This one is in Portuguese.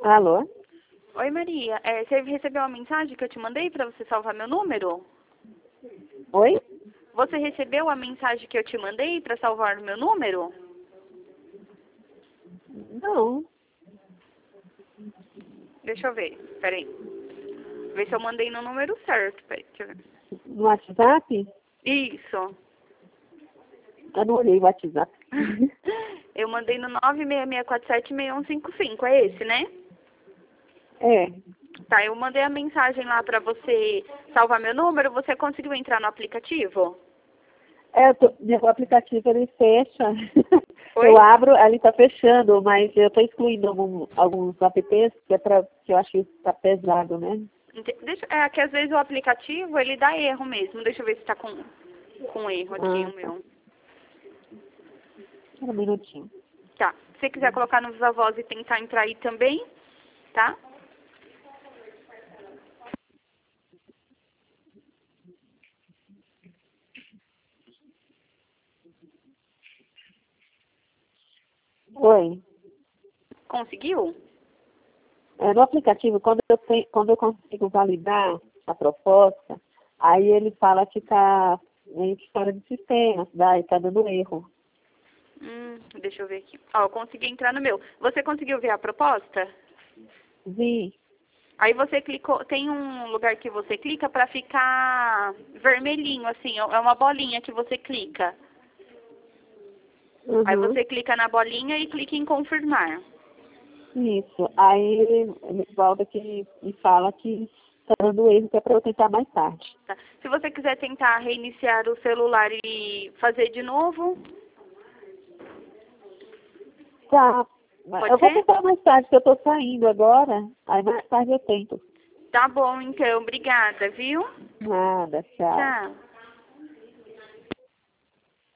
Alô? Oi, Maria. Você recebeu uma mensagem que eu te mandei para você salvar meu número? Oi? Você recebeu a mensagem que eu te mandei para salvar o meu número? Não. Deixa eu ver. Peraí. Ver se eu mandei no número certo. Peraí, deixa eu ver. No WhatsApp? Isso. Eu não olhei o WhatsApp. Eu mandei no 966476155. É esse, né? É. Tá, eu mandei a mensagem lá pra você salvar meu número. Você conseguiu entrar no aplicativo? O aplicativo ele fecha. Oi? Eu abro, ele está fechando, mas eu estou excluindo alguns apps que eu acho que está pesado, né? É que às vezes o aplicativo ele dá erro mesmo. Deixa eu ver se tá com erro aqui o Tá. meu. Só um minutinho. Tá. Se você quiser colocar no Viva Voz e tentar entrar aí também, tá? Oi. Conseguiu? No aplicativo, quando eu consigo validar a proposta, aí ele fala que está meio que fora de sistema, está dando erro. Deixa eu ver aqui. Ó, eu consegui entrar no meu. Você conseguiu ver a proposta? Vi. Aí você clicou, tem um lugar que você clica pra ficar vermelhinho, assim, é uma bolinha que você clica. Aí Uhum. você clica na bolinha e clica em confirmar. Isso. Aí ele volta aqui e fala que está dando erro, que é para eu tentar mais tarde. Tá? Se você quiser tentar reiniciar o celular e fazer de novo, Tá. pode Eu vou ser? tentar mais tarde, que eu estou saindo agora. Aí mais tarde eu tento. Tá bom, então. Obrigada, viu? Nada, tchau. Tchau.